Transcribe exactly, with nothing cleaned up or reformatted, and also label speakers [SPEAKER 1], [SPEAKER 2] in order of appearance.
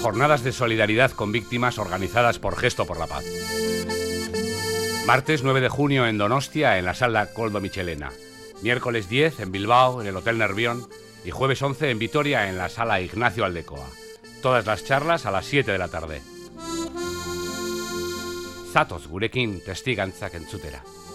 [SPEAKER 1] Jornadas de solidaridad con víctimas organizadas por Gesto por la Paz. Martes nueve de junio en Donostia, en la Sala Koldo Michelena. Miércoles diez en Bilbao, en el Hotel Nervión. Y jueves once en Vitoria, en la Sala Ignacio Aldecoa. Todas las charlas a las siete de la tarde. Zatoz gurekin testigantzak entzutera.